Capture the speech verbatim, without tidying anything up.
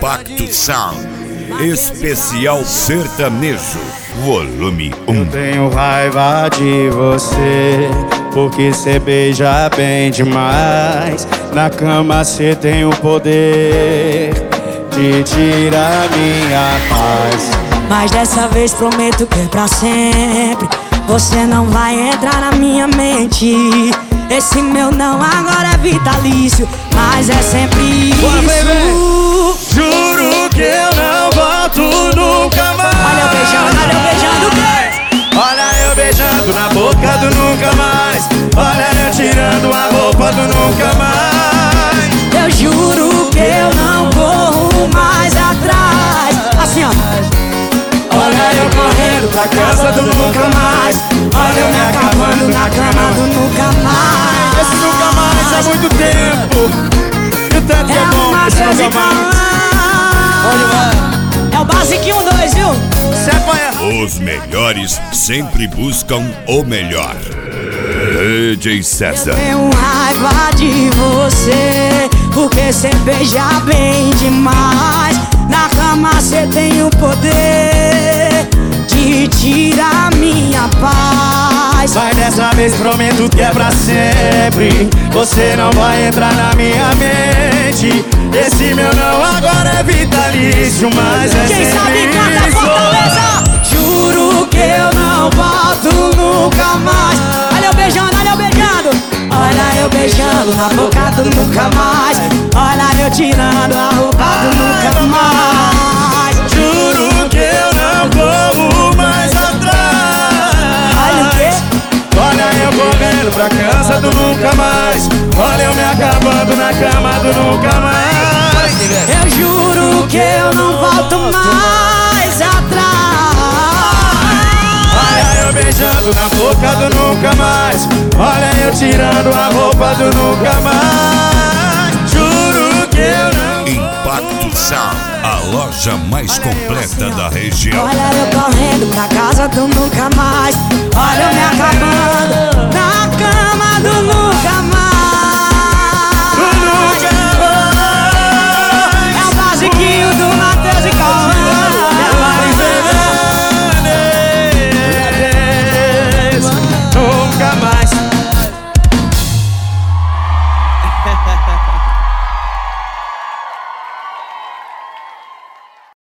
Impacto Sound, especial sertanejo, volume um. Eu tenho raiva de você, porque cê beija bem demais. Na cama cê tem o poder de tirar minha paz. Mas dessa vez prometo que é pra sempre. Você não vai entrar na minha mente. Esse meu não agora é vitalício, mas é sempre isso. Bora, baby. Juro que eu não volto nunca mais. Olha eu beijando, olha eu beijando. Olha eu beijando na boca do nunca mais. Olha eu tirando a roupa do nunca mais. Eu juro que eu não corro mais atrás. Assim ó. Olha eu correndo pra casa do nunca mais. Olha eu me acabando na cama do nunca mais. Esse nunca mais há muito tempo. E o tanto que é bom esse nunca mais. É o basiquinho dois, viu? Cê apanha. Os melhores sempre buscam o melhor. D J César. Eu tenho raiva de você, porque cê beija bem demais. Na cama cê tem o poder de tirar minha paz. Mas dessa vez prometo que é pra sempre. Você não vai entrar na minha mente. Esse meu não agora é vitalício, mas é Quem sempre sabe canta isso. Fortaleza. Juro que eu não volto nunca mais. Olha eu beijando, olha eu beijando. Olha eu beijando na boca do nunca mais. Olha eu tirando a roupa do nunca mais. Juro que eu não corro mais atrás. Olha o quê? Olha eu correndo pra casa do nunca mais. Olha eu me acabando na cama do nunca mais. Eu juro que eu não volto mais atrás. Olha eu beijando na boca do nunca mais. Olha eu tirando a roupa do nunca mais. Juro que eu não. Impacto Sound, a loja mais completa da região. Olha eu correndo pra casa do nunca mais. Olha eu me